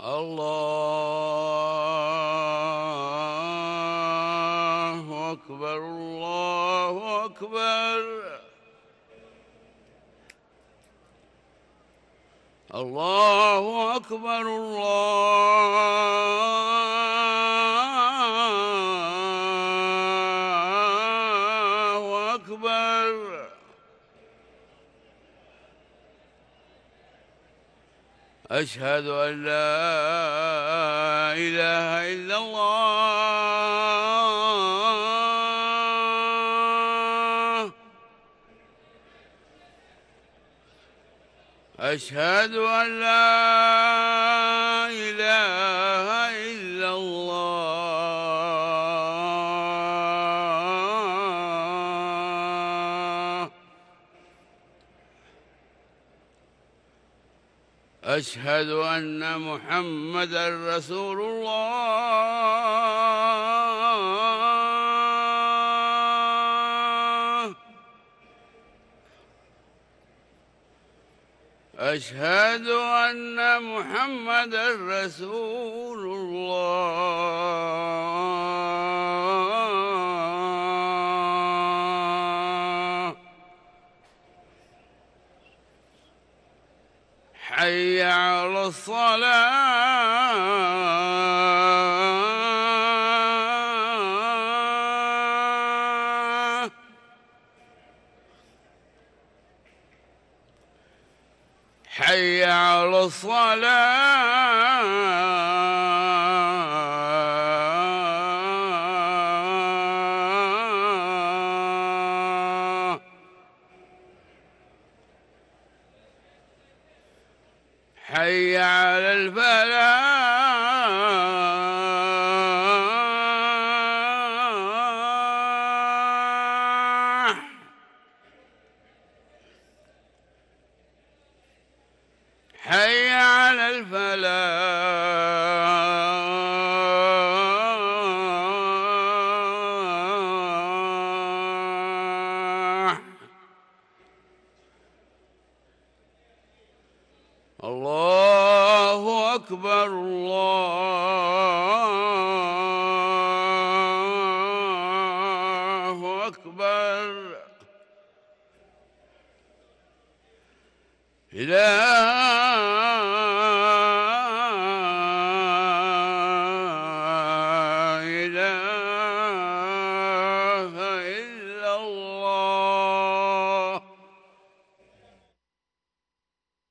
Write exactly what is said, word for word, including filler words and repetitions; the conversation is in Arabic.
الله أكبر الله أكبر الله أكبر الله أكبر أشهد أن لا إله إلا الله أشهد أن لا إله إلا الله أشهد أن محمدًا رسول الله أشهد أن محمدًا رسول الله حي على الصلاة حي على الصلاة حي على الفلاح حي على الفلاح الله أكبر الله أكبر لا